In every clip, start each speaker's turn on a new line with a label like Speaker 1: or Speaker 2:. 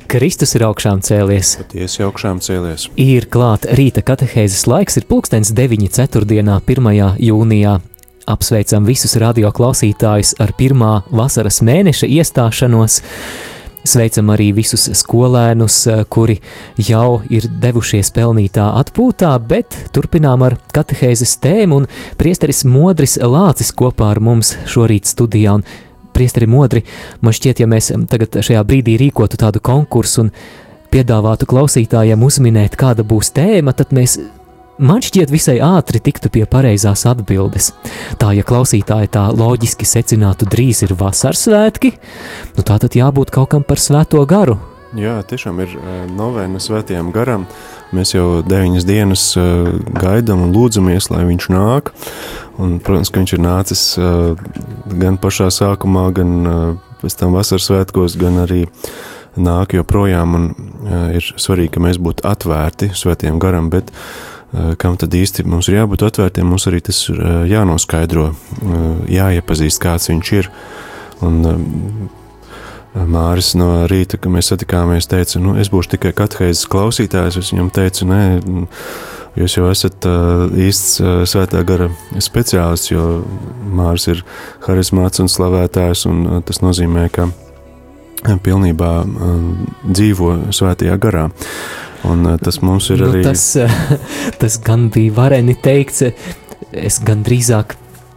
Speaker 1: Kristus ir augšām cēlies.
Speaker 2: Patiesi augšām cēlies.
Speaker 1: Ir klāt rīta katehēzes laiks, ir 9:09 ceturtdienā, 1. jūnijā. Apsveicam visus radio klausītājus ar pirmā vasaras mēneša iestāšanos. Sveicam arī visus skolēnus, kuri jau ir devušies pelnītā atpūtā, bet turpinām ar katehēzes tēmu, un priesteris Modris Lācis kopā ar mums šorīt studijā. Un priesteri Modri, man šķiet, ja mēs tagad šajā brīdī rīkotu tādu konkursu un piedāvātu klausītājiem uzminēt, kāda būs tēma, tad mēs, man šķiet, visai ātri tiktu pie pareizās atbildes. Tā, ja klausītāji tā loģiski secinātu, drīz ir vasaras svētki, nu tā tad jābūt kaut kam par svēto garu.
Speaker 2: Jā, tiešām ir novēna svētajam garam. Mēs jau 9 dienas gaidām un lūdzamies, lai viņš nāk. Un, protams, ka viņš ir nācis gan pašā sākumā, gan pēc tam vasaras svētkos, gan arī nāk joprojām. Un ir svarīgi, ka mēs būtu atvērti svētajam garam, bet kam tad īsti mums ir jābūt atvērtiem, mums arī tas ir jānoskaidro, jāiepazīst, kāds viņš ir. Un Māris no rīta, kad mēs satikāmies, teica, es būšu tikai katehēzes klausītājs. Es viņam teicu, nē, jūs jau esat īsts svētā gara speciālists, jo Māris ir harizmāts un slavētājs, un tas nozīmē, ka pilnībā dzīvo svētajā garā. Un tas mums ir arī...
Speaker 1: Tas gan bija vareni teikts, es gan drīzāk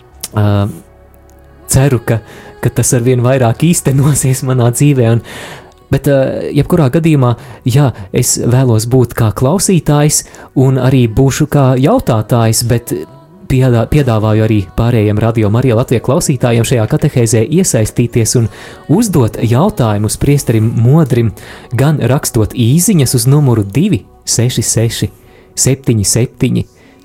Speaker 1: ceru, ka tas arvien vairāk īstenosies manā dzīvē, bet jebkurā gadījumā, jā, es vēlos būt kā klausītājs un arī būšu kā jautātājs, bet piedāvāju arī pārējiem Radio Marija Latvijas klausītājiem šajā katehēzē iesaistīties un uzdot jautājumus priesterim Modrim, gan rakstot īziņas uz numuru 266 77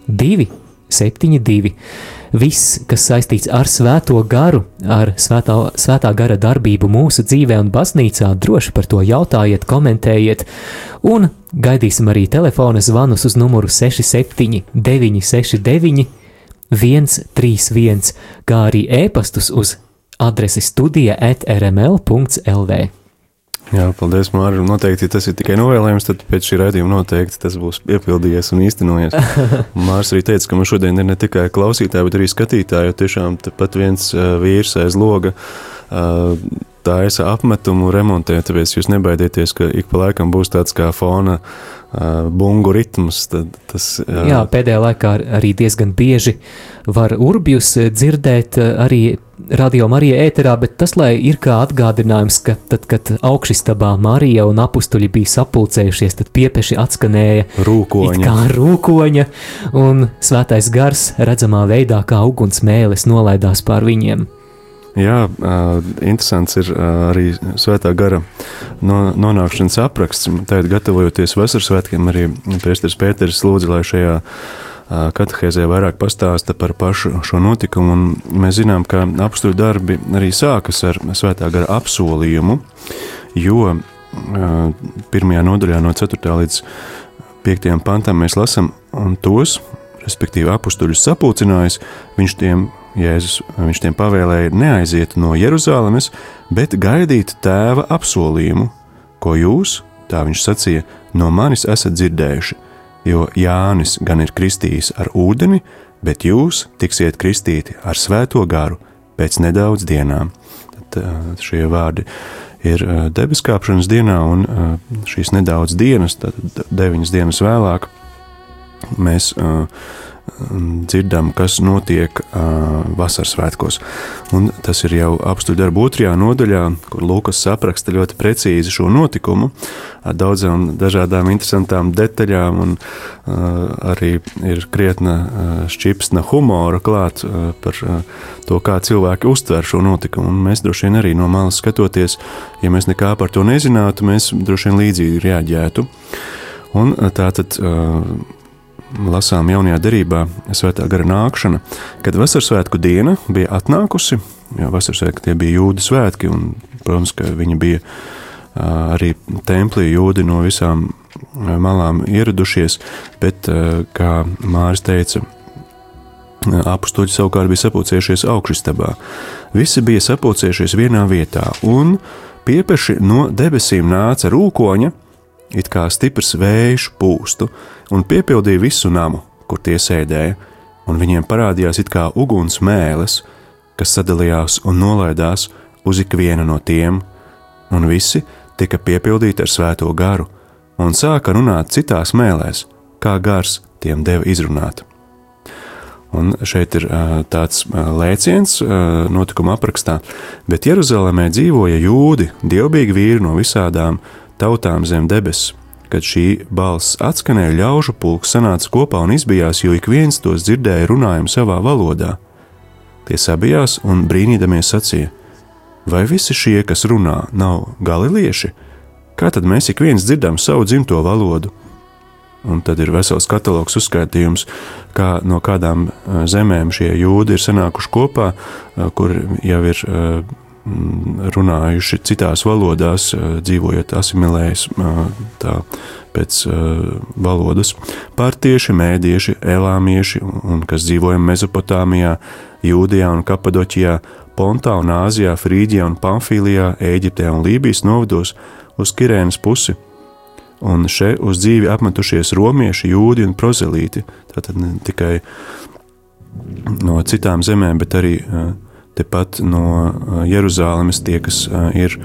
Speaker 1: 272. Viss, kas saistīts ar svēto garu, ar svētā gara darbību mūsu dzīvē un baznīcā, droši par to jautājiet, komentējiet, un gaidīsim arī telefona zvanus uz numuru 67 969 131, kā arī e-pastus uz adresi studija@rml.lv.
Speaker 2: Jā, paldies, Māri. Noteikti, ja tas ir tikai novēlējums, tad pēc šī raidījuma noteikti tas būs piepildījies un īstenojies. Māris arī teica, ka man šodien ir ne tikai klausītāji, bet arī skatītāji, jo tiešām pat viens vīrs aiz loga taisa apmetumu remontē, tāpēc jūs nebaidieties, ka ik pa laikam būs tāds kā fona bungu ritms. Jā,
Speaker 1: pēdējā laikā arī diezgan bieži var urbjus dzirdēt arī Radio Marija ēterā, bet tas, lai ir kā atgādinājums, ka tad, kad augšistabā Marija un apustuļi bija sapulcējušies, tad piepeši atskanēja
Speaker 2: rūkoņa.
Speaker 1: It kā rūkoņa, un svētais gars redzamā veidā kā uguns mēlis nolaidās pār viņiem.
Speaker 2: Jā, interesants ir arī svētā gara nonākšanas apraksts. Tagad, gatavojoties vasaras svētkiem, arī priesteris Pēteris lūdza, lai šajā katehēzē vairāk pastāsta par pašu šo notikumu. Un mēs zinām, ka apustuļu darbi arī sākas ar svētā gara apsolījumu, jo 1. nodaļā no 4. līdz 5. pantam mēs lasam, un tos, respektīvi apustuļus sapulcinājis, viņš tiem pavēlēja neaiziet no Jeruzālemes, bet gaidīt tēva apsolījumu, ko jūs, tā viņš sacīja, no manis esat dzirdējuši, jo Jānis gan ir kristījis ar ūdeni, bet jūs tiksiet kristīti ar svēto garu pēc nedaudz dienām. Tad šie vārdi ir debeskāpšanas dienā, un šīs nedaudz dienas, tad 9 dienas vēlāk, mēs dzirdam, kas notiek vasaras svētkos. Un tas ir jau apustuļu darbu 2. nodaļā, kur Lūkas apraksta ļoti precīzi šo notikumu ar daudzām dažādām interesantām detaļām, un arī ir krietna šķipsna humora klāt par to, kā cilvēki uztver šo notikumu. Un mēs droši vien arī no malas skatoties, ja mēs nekā par to nezinātu, mēs droši vien līdzīgi reaģētu. Un tātad lasām jaunajā derībā svētā gara nākšana, kad vasaras svētku diena bija atnākusi, jo vasaras svētki tie bija jūdu svētki, un, protams, ka viņi bija arī templī jūdi no visām malām ieradušies, bet, kā Māris teica, apustuļi savukārt bija sapulcējušies augšistabā. Visi bija sapulcējušies vienā vietā, un Piepeši no debesīm nāca rūkoņa, it kā stiprs vējš pūstu, un piepildīja visu namu, kur tie sēdēja, un viņiem parādījās it kā uguns mēles, kas sadalījās un nolaidās uz ikvienu no tiem, un visi tika piepildīti ar svēto garu, un sāka runāt citās mēlēs, kā gars tiem deva izrunāt. Un šeit ir tāds lēciens notikuma aprakstā, bet Jeruzalemē dzīvoja jūdi, dievbīgi vīri no visādām tautām zem debesis. Kad šī balss atskanēja, ļaužu pulks sanāca kopā un izbijās, jo ik viens tos dzirdēja runājumu savā valodā. Tie sabijās un brīnīdamies sacīja: vai visi šie, kas runā, nav galilieši? Kā tad mēs ik viens dzirdam savu dzimto valodu? Un tad ir vesels katalogs uzskaitījums, kā no kādām zemēm šie jūdi ir sanākuši kopā, kur jau ir runājuši citās valodās, dzīvojot asimilējas tā pēc valodas. Partieši, mēdieši, elāmieši, un kas dzīvoja Mezopotāmijā, Jūdijā un Kapadoķijā, Pontā un Āzijā, Frīģijā un Pamfīlijā, Ēģiptē un Lībijas novados uz Kirēnas pusi. Un šeit uz dzīvi apmetušies romieši, jūdi un prozelīti. Tātad ne tikai no citām zemēm, bet arī tepat no Jeruzālemes tie, kas ir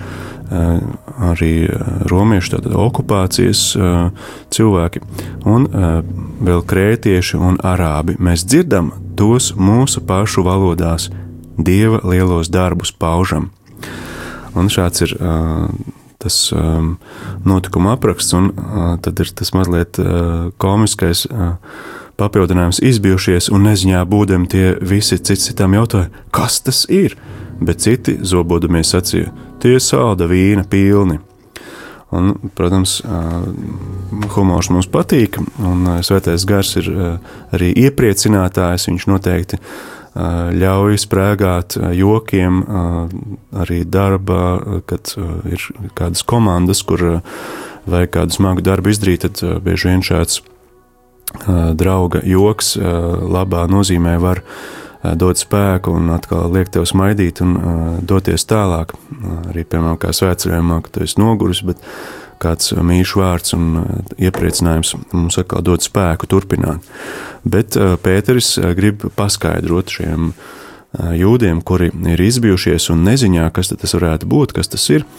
Speaker 2: arī romieši, tātad okupācijas cilvēki, un vēl krētieši un arābi. Mēs dzirdam tos mūsu pašu valodās, Dieva lielos darbus paužam. Un šāds ir tas notikuma apraksts, un tad ir tas mazliet komiskais papildinājums: izbijušies un neziņā būdami tie visi citam jautāja, kas tas ir, bet citi zobodamies sacīja: tie salda vīna pilni. Un, protams, humors mums patīk, un Svētais Gars ir arī iepriecinātājs, viņš noteikti ļauj sprēgāt jokiem arī darbā, kad ir kādas komandas, kur vajag kādu smagu darbu izdarīt, tad bieži vien šāds drauga joks labā nozīmē var dot spēku un atkal liek tev smaidīt un doties tālāk. Arī, piemēram, kā svētceļojumā, ka tu esi noguris, bet kāds mīļš vārds un iepriecinājums mums atkal dod spēku turpināt. Bet Pēteris grib paskaidrot šiem jūdiem, kuri ir izbijušies un neziņā, kas tas varētu būt, kas tas ir.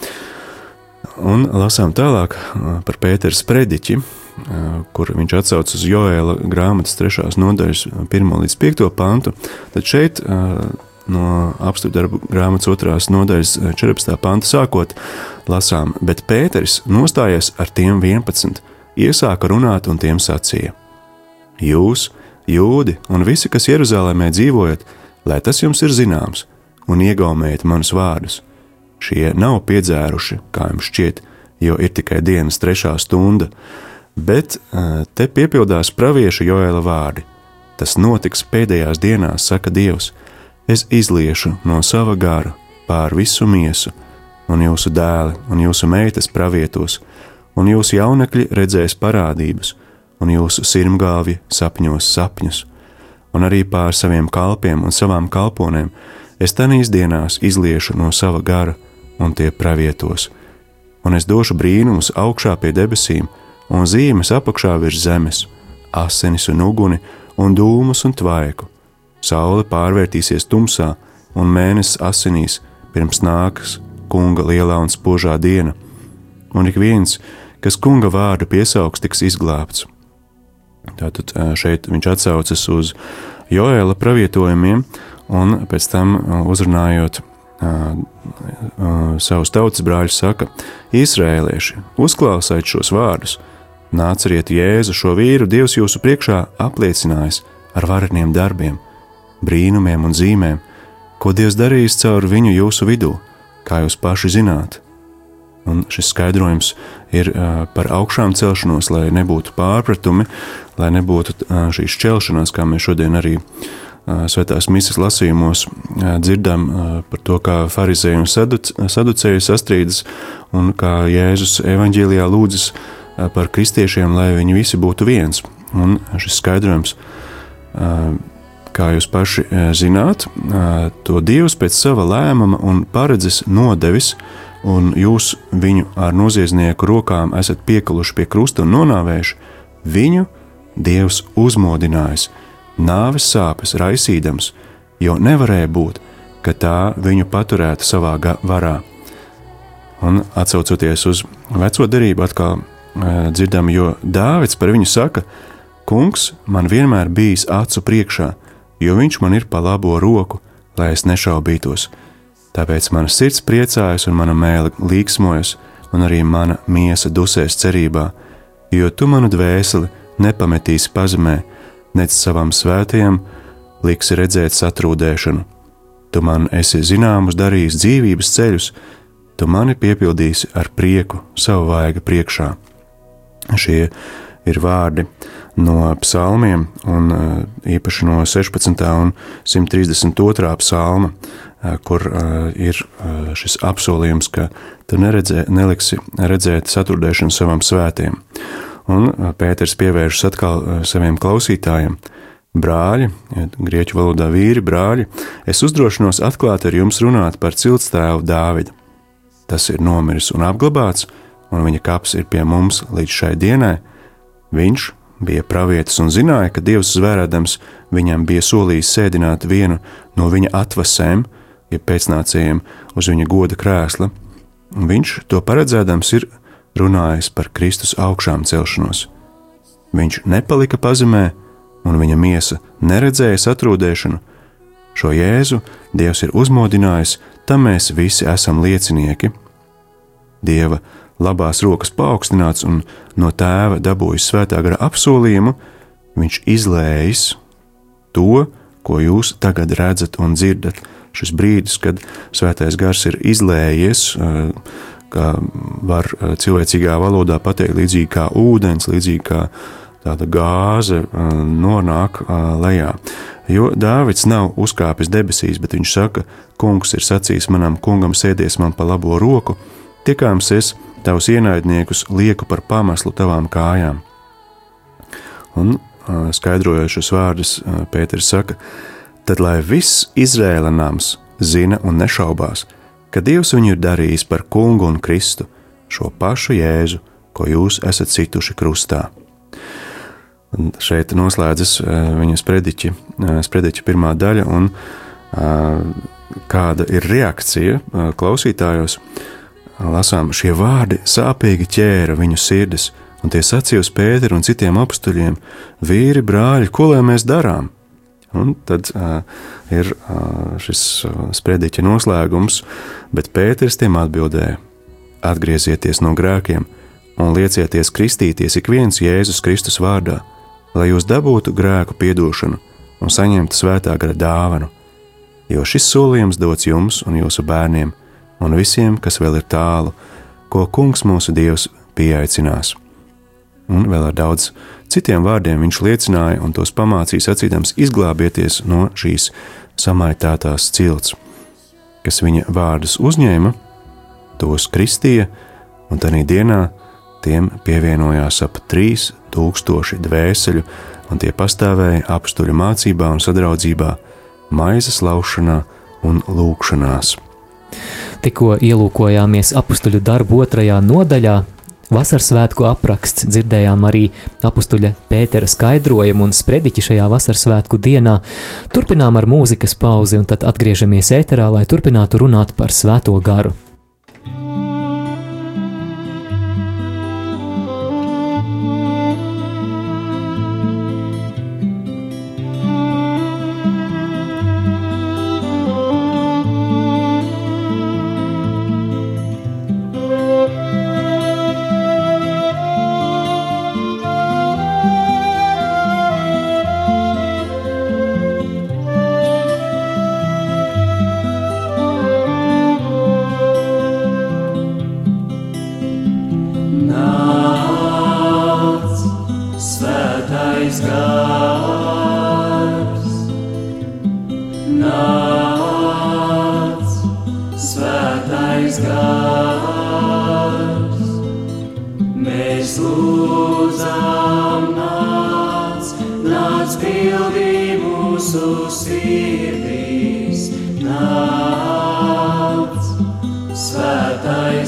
Speaker 2: Un lasām tālāk par Pētera sprediķi, kur viņš atsauc uz Joēla grāmatas 3. nodaļas 1. līdz 5. pantu. Tad šeit no apstākļu darbu grāmatas 2. nodaļas 14. panta sākot lasām: bet Pēteris nostājies ar tiem 11, iesāka runāt un tiem sacīja: jūs, jūdi un visi, kas Jeruzālēmē dzīvojat, lai tas jums ir zināms, un iegaumējiet manus vārdus. Šie nav piedzēruši, kā jums šķiet, jo ir tikai dienas 3. stunda, bet te piepildās pravieša Joēla vārdi. Tas notiks pēdējās dienās, saka Dievs. Es izliešu no sava gara pār visu miesu, un jūsu dēli un jūsu meitas pravietos, un jūsu jaunekļi redzēs parādības, un jūsu sirmgalvi sapņos sapņus, un arī pār saviem kalpiem un savām kalponēm es tanīs dienās izliešu no sava gara, un tie pravietos. Un es došu brīnumus augšā pie debesīm, un zīmes apakšā virs zemes, asinis un uguni, un dūmus un tvaiku. Saule pārvērtīsies tumsā, un mēnesis asinīs, pirms nākas kunga lielā un spožā diena. Un ik viens, kas kunga vārdu piesaugs, tiks izglābts. Tātad šeit viņš atsaucas uz Joēla pravietojumiem, un pēc tam uzrunājot savus tautas brāļus saka: Izraēlieši, uzklausāt šos vārdus, nāceriet Jēzu, šo vīru Dievs jūsu priekšā apliecinājis ar vareniem darbiem, brīnumiem un zīmēm, ko Dievs darījis caur viņu jūsu vidū, kā jūs paši zināt. Un šis skaidrojums ir par augšām celšanos, lai nebūtu pārpratumi, lai nebūtu šīs šķelšanās, kā mēs šodien arī svētās mises lasījumos dzirdam par to, kā farizēji un saducēji sastrīdas, un kā Jēzus evaņģēlijā lūdzas par kristiešiem, lai viņi visi būtu viens. Un šis skaidrojums, kā jūs paši zināt, to Dievs pēc sava lēmuma un paredzes nodevis un jūs viņu ar noziedznieku rokām esat piekaluši pie krusta un nonāvējuši, viņu Dievs uzmodinājis, nāves sāpes raisīdams, jo nevarēja būt, ka tā viņu paturētu savā varā. Un atsaucoties uz veco derību atkal dzirdam, jo Dāvids par viņu saka, kungs man vienmēr bijis acu priekšā, jo viņš man ir pa labo roku, lai es nešaubītos. Tāpēc mana sirds priecājas un mana mēle līksmojas, un arī mana miesa dusēs cerībā, jo tu manu dvēseli nepametīsi pazemē, nec savam svētajam liksi redzēt satrūdēšanu. Tu man esi zināmus darījis dzīvības ceļus, tu mani piepildīsi ar prieku savu vaiga priekšā. Šie ir vārdi no psalmiem, un īpaši no 16. un 132. psalma, kur ir šis apsolījums, ka tu neliksi redzēt satrūdēšanu savam svētiem. Un Pēters pievēršas atkal saviem klausītājiem. Brāļi, grieķu valodā vīri, brāļi, es uzdrošinos atklāt ar jums runāt par ciltstēvu Dāvidu. Tas ir nomiris un apglabāts, un viņa kaps ir pie mums līdz šai dienai. Viņš bija pravietis un zināja, ka Dievs zvērēdams viņam bija solījis sēdināt vienu no viņa atvasēm, ja pēcnācējiem uz viņa goda krēsla. Viņš to paredzēdams ir runājis par Kristus augšām celšanos. Viņš nepalika pazemē, un viņa miesa neredzēja satrūdēšanu. Šo Jēzu Dievs ir uzmodinājis, tam mēs visi esam liecinieki. Dieva labās rokas paaugstināts un no Tēva dabūjis svētā gara apsolījumu, viņš izlējis to, ko jūs tagad redzat un dzirdat. Šis brīdis, kad svētais gars ir izlējies, kā var cilvēcīgā valodā pateikt, līdzīgi kā ūdens, līdzīgi kā tāda gāze nonāk lejā. Jo Dāvids nav uzkāpis debesīs, bet viņš saka, kungs ir sacījis manam kungam sēdies man pa labo roku, tikāms es tavus ienaidniekus lieku par pameslu tavām kājām. Un skaidrojot šos vārdus, Pēters saka, tad lai viss Izraēla nams zina un nešaubās, ka Dievs viņu ir darījis par kungu un Kristu, šo pašu Jēzu, ko jūs esat cituši krustā. Un šeit noslēdzas viņa sprediķa pirmā daļa, un kāda ir reakcija klausītājos. Lasām, šie vārdi sāpīgi ķēra viņu sirdis, un tie sacīja uz Pēteru un citiem apustuļiem, vīri, brāļi, ko lai mēs darām? Un tad ir šis sprediķa noslēgums, bet Pēters tiem atbildēja, atgriezieties no grēkiem un liecieties kristīties ik viens Jēzus Kristus vārdā, lai jūs dabūtu grēku piedošanu un saņemtu svētā gara dāvanu, jo šis solījums dots jums un jūsu bērniem un visiem, kas vēl ir tālu, ko kungs mūsu Dievs pieaicinās. Un vēl ar daudz citiem vārdiem viņš liecināja un tos pamācīja sacīdams izglābieties no šīs samaitātās cilts, kas viņa vārdus uzņēma, tos kristīja, un tanī dienā tiem pievienojās ap 3000 dvēseļu, un tie pastāvēja apstuļu mācībā un sadraudzībā, maizes laušanā un lūgšanās.
Speaker 1: Tikko ielūkojāmies apustuļu darbu 2. nodaļā, Vasarsvētku apraksts, dzirdējām arī apustuļa Pētera skaidrojumu un sprediķi šajā Vasarsvētku dienā. Turpinām ar mūzikas pauzi un tad atgriežamies ēterā, lai turpinātu runāt par Svēto garu.
Speaker 3: Svētais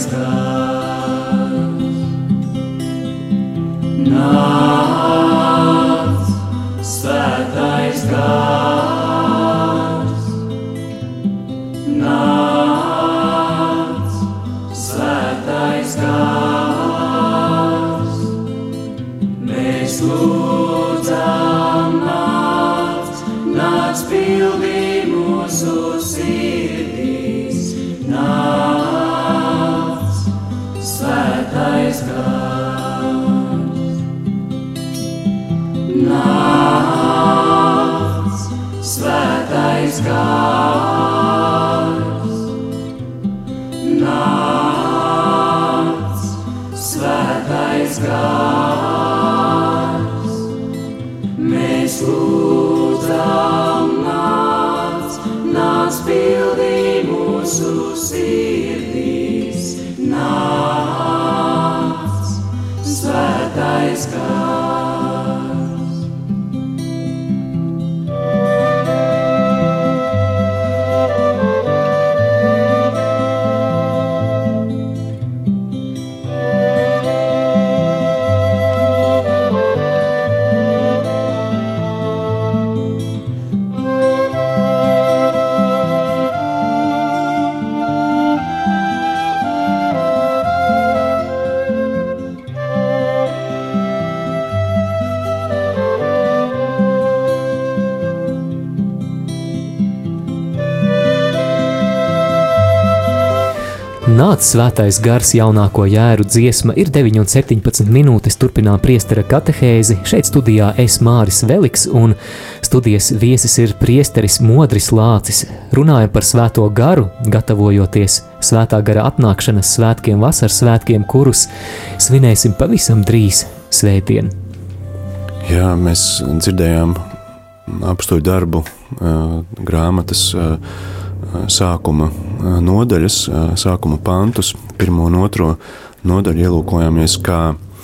Speaker 1: Nāc svētais gars jaunāko jēru dziesma ir 9,17 minūtes, turpinām priestera katehēzi. Šeit studijā es Māris Veliks un studijas viesis ir priesteris Modris Lācis. Runājam par svēto garu, gatavojoties svētā gara atnākšanas svētkiem, vasaras svētkiem, kurus svinēsim pavisam drīz svētdien.
Speaker 2: Jā, mēs dzirdējām apstuļu darbu grāmatas sākuma nodaļas, sākuma pantus, 1. un 2. nodaļu ielūkojāmies, kā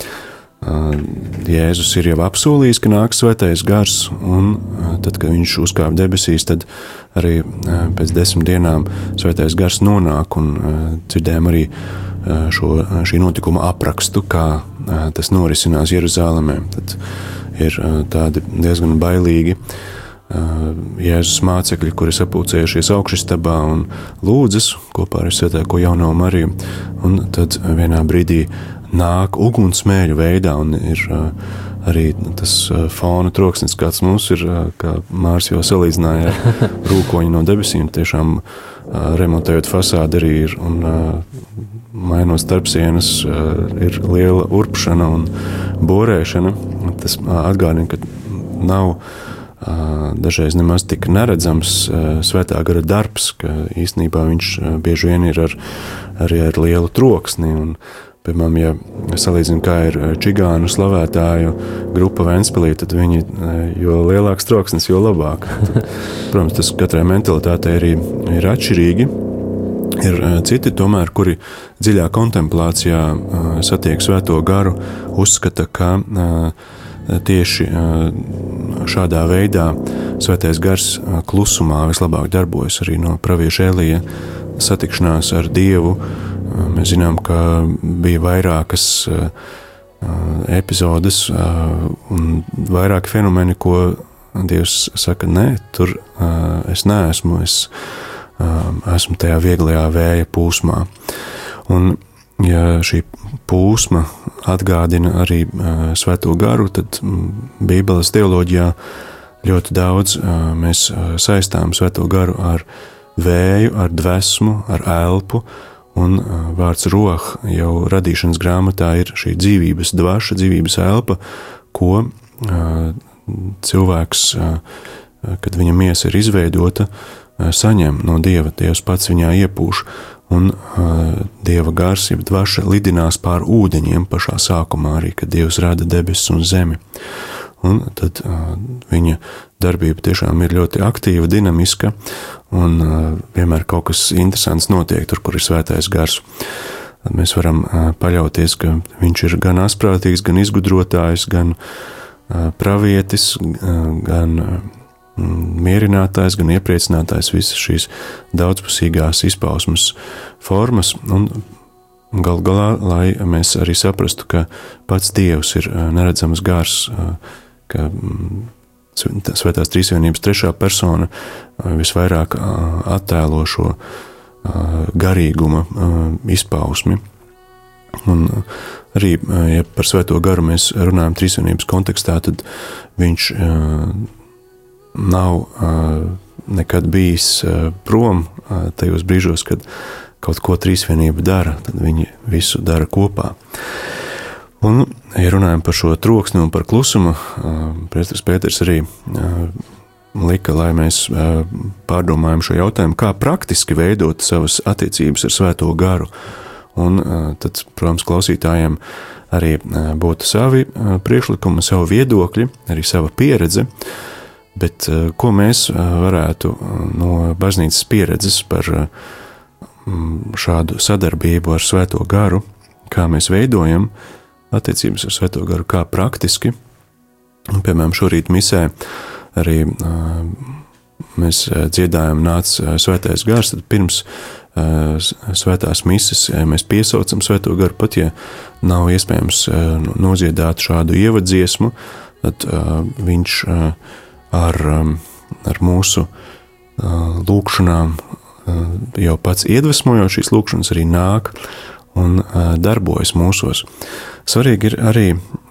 Speaker 2: Jēzus ir jau apsolījis, ka nāks svētais gars, un tad, kad viņš uzkāpa debesīs, tad arī pēc 10 dienām svētais gars nonāk, un dzirdējām arī šī notikuma aprakstu, kā tas norisinās Jeruzālēmē. Tad ir tādi diezgan bailīgi Jēzus mācekļi, kuri sapulcējušies augšistabā un lūdzas kopā ar svētāko jauno Mariju, un tad vienā brīdī nāk ugunsmēļu veidā, un ir arī tas fona troksnis, kāds mums ir, kā Mārs jau salīdzināja ar rūkoņu no debesīm, tiešām remontējot fasādi arī ir, un mainot starpsienas, ir liela urpšana un borēšana. Tas atgādina, ka nav dažreiz nemaz tik neredzams svētā gara darbs, ka īstenībā viņš bieži vien ir arī ar lielu troksni. Un, piemēram, ja salīdzinām, kā ir čigānu slavētāju grupa Ventspilī, tad viņi, jo lielāks troksnis, jo labāk. Tad, protams, tas katrai mentalitātei arī ir atšķirīgi. Ir citi tomēr, kuri dziļā kontemplācijā satiek svēto garu, uzskata, ka tieši šādā veidā svētais gars klusumā vislabāk darbojas. Arī no pravieša Elija satikšanās ar Dievu mēs zinām, ka bija vairākas epizodes un vairāki fenomeni, ko Dievs saka, nē, tur es neesmu, esmu tajā vieglajā vēja pūsmā. Un ja šī pūsma atgādina arī svēto garu, tad Bībeles teoloģijā ļoti daudz mēs saistām svēto garu ar vēju, ar dvēsmu, ar elpu, un vārds roh jau radīšanas grāmatā ir šī dzīvības dvaša, dzīvības elpa, ko cilvēks, kad viņa miesa ir izveidota, saņem no Dieva. Dievs pats viņā iepūš, un Dieva gars, jeb dvaša, lidinās pār ūdeņiem pašā sākumā arī, kad Dievs rada debesis un zemi. Un tad viņa darbība tiešām ir ļoti aktīva, dinamiska, un vienmēr kaut kas interesants notiek tur, kur ir svētais gars. Tad mēs varam paļauties, ka viņš ir gan asprātīgs, gan izgudrotājs, gan pravietis, gan mierinātājs, gan iepriecinātājs, visas šīs daudzpusīgās izpausmes formas, un gal galā, lai mēs arī saprastu, ka pats Dievs ir neredzams gars, ka Svētās Trīsvienības trešā persona visvairāk attēlo šo garīguma izpausmi. Un arī, ja par svēto garu mēs runājam Trīsvienības kontekstā, tad viņš nav nekad bijis prom tajos brīžos, kad kaut ko trīsvienība dara, tad viņi visu dara kopā. Un, ja runājam par šo troksni un par klusumu, priesteris Pēters arī lika, lai mēs pārdomājam šo jautājumu, kā praktiski veidot savas attiecības ar Svēto garu. Un tad, protams, klausītājiem arī būtu savi priekšlikumi, savu viedokļi, arī sava pieredze, bet ko mēs varētu no baznīcas pieredzes par šādu sadarbību ar Svēto garu, kā mēs veidojam attiecības ar Svēto garu, kā praktiski. Un, piemēram, šorīt misē arī mēs dziedājam Nāc Svētais gars, tad pirms svētās mises mēs piesaucam Svēto garu, pat ja nav iespējams nodziedāt šādu ievadziesmu, tad viņš ar mūsu lūkšanām jau pats iedvesmojot šīs lūkšanas arī nāk un darbojas mūsos. Svarīgi ir arī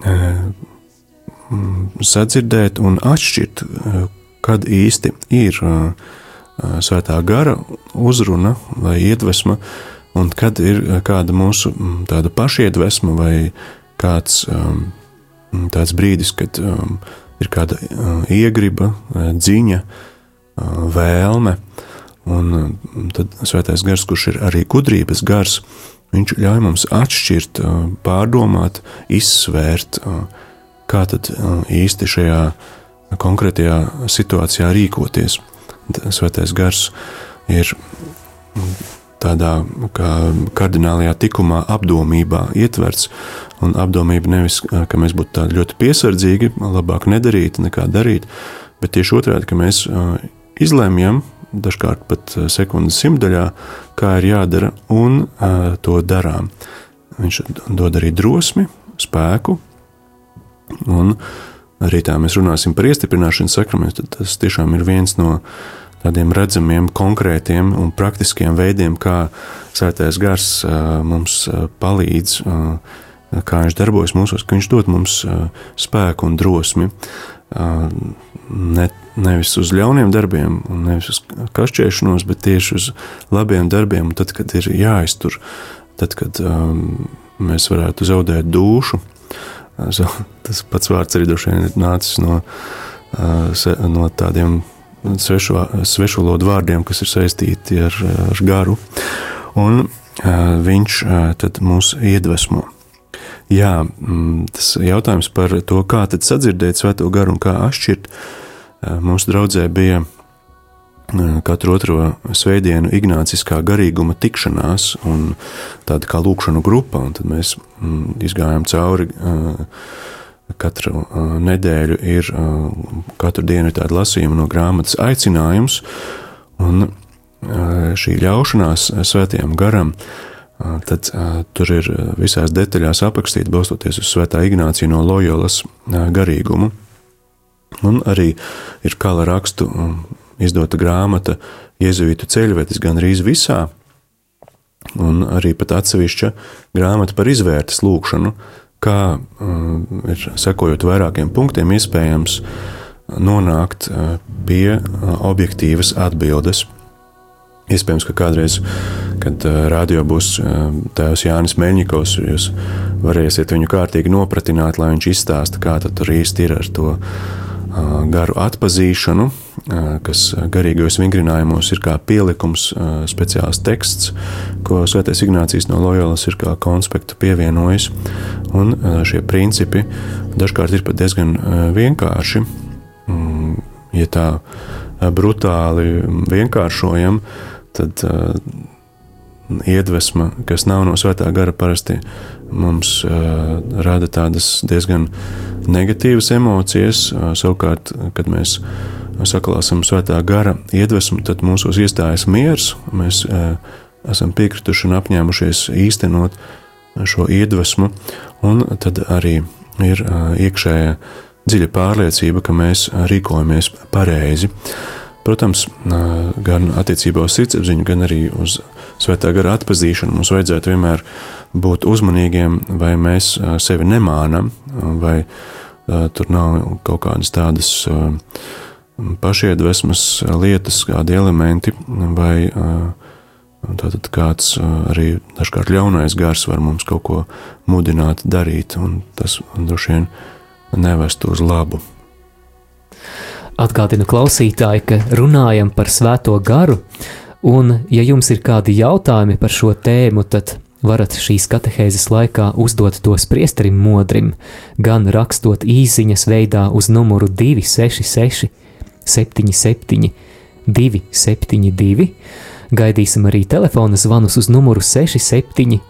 Speaker 2: sadzirdēt un atšķirt, kad īsti ir Svētā gara uzruna vai iedvesma, un kad ir kāda mūsu tāda pašiedvesma vai kāds tāds brīdis, kad ir kāda iegriba, dziņa, vēlme, un tad Svētais gars, kurš ir arī gudrības gars, viņš ļauj mums atšķirt, pārdomāt, izsvērt, kā tad īsti šajā konkrētajā situācijā rīkoties. Svētais gars ir tādā kā kardinālajā tikumā apdomībā ietverts, un apdomība nevis, ka mēs būtu tādi ļoti piesardzīgi, labāk nedarīt, nekā darīt, bet tieši otrādi, ka mēs izlemjam, dažkārt pat sekundes simtdaļā, kā ir jādara, un to darām. Viņš dod arī drosmi, spēku, un arī tā mēs runāsim par iestiprināšanas sakramentu, tad tas tiešām ir viens no tādiem redzamiem, konkrētiem un praktiskiem veidiem, kā Svētais gars mums palīdz, kā viņš darbojas mūsos, ka viņš dod mums spēku un drosmi, nevis uz ļauniem darbiem un nevis uz kašķēšanos, bet tieši uz labiem darbiem, un tad, kad ir jāiztur, tad, kad mēs varētu zaudēt dūšu. Tas pats vārds arī droši vien ir nācis no tādiem svešvalodu vārdiem, kas ir saistīti ar garu, un viņš tad mūs iedvesmo. Jā, tas jautājums par to, kā tad sadzirdēt Svēto garu un kā atšķirt, mūsu draudzē bija katru otro svētdienu ignāciskā garīguma tikšanās un tāda kā lūkšanu grupa, un tad mēs izgājām cauri katru nedēļu ir katru dienu tāda lasījuma no grāmatas aicinājums, un šī ļaušanās Svētajam garam, tad tur ir visās detaļās aprakstīta, balstoties uz Svētā Ignācija no Lojolas garīgumu, un arī ir kala rakstu izdota grāmata Jēzuītu ceļvedis gan arī visā, un arī pat atsevišķa grāmata par izvērtes lūkšanu, kā ir sekojot vairākiem punktiem iespējams nonākt pie objektīvas atbildes. Iespējams, ka kādreiz, kad radio būs tēvs Jānis Meļņikovs, jūs varēsiet viņu kārtīgi nopratināt, lai viņš izstāsta, kā tad tur īsti ir ar to garu atpazīšanu, kas garīgajos vingrinājumos ir kā pielikums, speciāls teksts, ko Svētais Ignācijas no Lojolas ir kā konspektu pievienojis, un šie principi dažkārt ir pat diezgan vienkārši, ja tā brutāli vienkāršojam, tad iedvesma, kas nav no Svētā gara, parasti mums rada tādas diezgan negatīvas emocijas. Savukārt, kad mēs saklāsam Svētā gara iedvesmu, tad mūsos iestājas miers, mēs esam piekrituši un apņēmušies īstenot šo iedvesmu, un tad arī ir iekšējā dziļa pārliecība, ka mēs rīkojamies pareizi. Protams, gan attiecībā uz sirdsapziņu, gan arī uz Svētā gara atpazīšanu mums vajadzētu vienmēr būt uzmanīgiem, vai mēs sevi nemānam, vai tur nav kaut kādas tādas pašiedvesmas lietas, kādi elementi, vai Tātad kāds arī dažkārt ļaunais gars var mums kaut ko mudināt darīt, un tas droši vien nevest uz labu.
Speaker 1: Atgādinu klausītāji, ka runājam par Svēto garu, un ja jums ir kādi jautājumi par šo tēmu, tad varat šīs katehēzes laikā uzdot tos priesterim Modrim, gan rakstot īsiņas veidā uz numuru 266 77 272, gaidīsim arī telefona zvanus uz numuru 67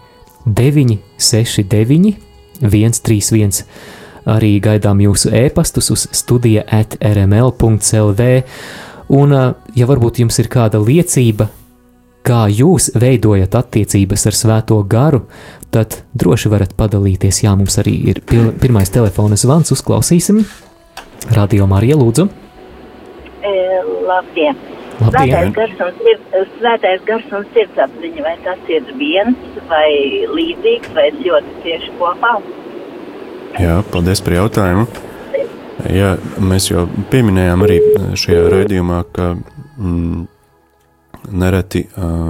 Speaker 1: 969 131. Arī gaidām jūsu ēpastus uz studija@rml.lv, un ja varbūt jums ir kāda liecība, kā jūs veidojat attiecības ar Svēto garu, tad droši varat padalīties. Jā, mums arī ir pirmais telefona zvans, uzklausīsim. Radio Marija, lūdzu.
Speaker 3: Labdien! Svētais gars un sirdsapziņa, vai tas ir viens vai līdzīgs, vai ļoti tieši kopā?
Speaker 2: Jā, paldies par jautājumu. Jā, mēs jau pieminējām arī šajā raidījumā, ka nereti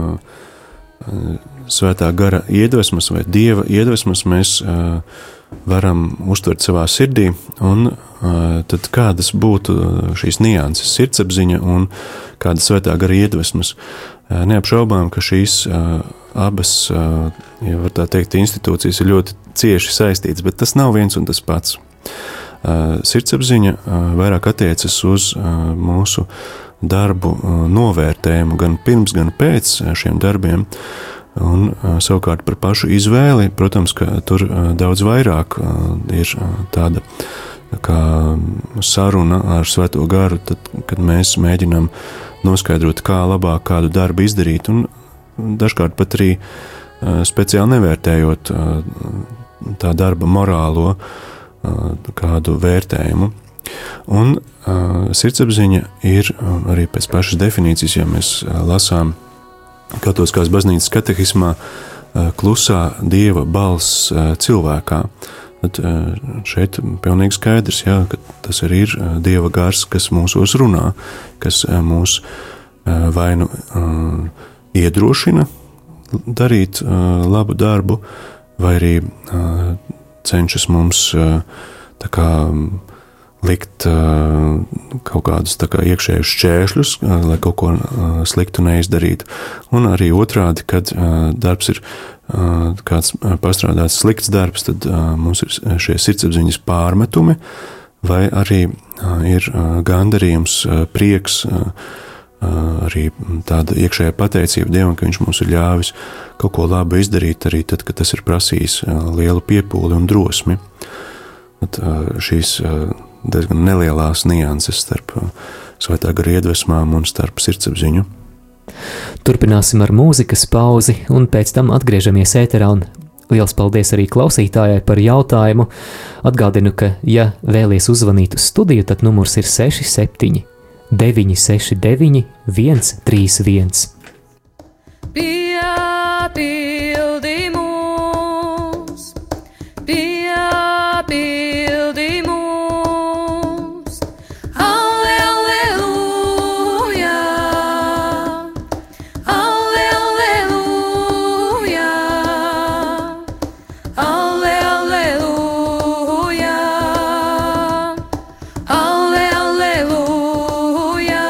Speaker 2: Svētā gara iedvesmas vai Dieva iedvesmas mēs varam uztvert savā sirdī, un tad kādas būtu šīs nianses, sirdsapziņa un kādas Svētā gara iedvesmas. Neapšaubām, ka šīs abas, ja var tā teikt, institūcijas ir ļoti cieši saistītas, bet tas nav viens un tas pats. Sirdsapziņa vairāk attiecas uz mūsu darbu novērtējumu gan pirms, gan pēc šiem darbiem, un savukārt par pašu izvēli, protams, ka tur daudz vairāk ir tāda kā saruna ar Svēto garu, tad, kad mēs mēģinām noskaidrot, kā labāk kādu darbu izdarīt, un dažkārt pat arī speciāli nevērtējot tā darba morālo kādu vērtējumu. Un sirdsapziņa ir arī pēc pašas definīcijas, ja mēs lasām Katoliskās baznīcas katehismā, klusā Dieva balss cilvēkā. Tad šeit pilnīgi skaidrs, jā, ka tas arī ir Dieva gars, kas mūsos runā, kas mūs vai nu iedrošina darīt labu darbu, vai arī cenšas mums tā kā likt kaut kādus tā kā iekšējus šķēršļus, lai kaut ko sliktu neizdarītu. Un arī otrādi, kad darbs ir kāds pastrādāts slikts darbs, tad mums ir šie sirdsapziņas pārmetumi, vai arī ir gandarījums, prieks, arī tāda iekšējā pateicība Dievam, ka viņš mums ir ļāvis kaut ko labu izdarīt, arī tad, kad tas ir prasījis lielu piepūli un drosmi. Tad šīs diezgan nelielās nianses starp Svētā gara iedvesmām un starp sirdsapziņu.
Speaker 1: Turpināsim ar mūzikas pauzi, un pēc tam atgriežamies ēterā, un liels paldies arī klausītājai par jautājumu. Atgādinu, ka, ja vēlies uzvanīt uz studiju, tad numurs ir 67 969 131.
Speaker 4: Piepildi mūs, piepildi mūs, alleluja, alleluja, alleluja, alleluja,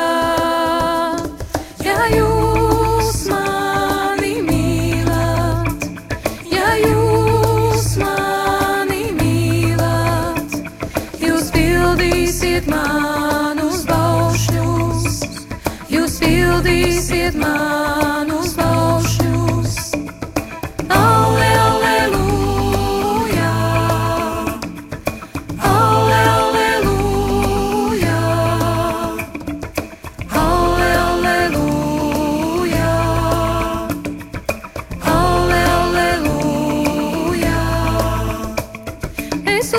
Speaker 4: ja jūs mani mīlat, ja jūs mani mīlat, jūs pildīsiet manus baušļus, jūs pildīsiet manus baušļus. Alleluja, alleluja, alleluja, alleluja. Es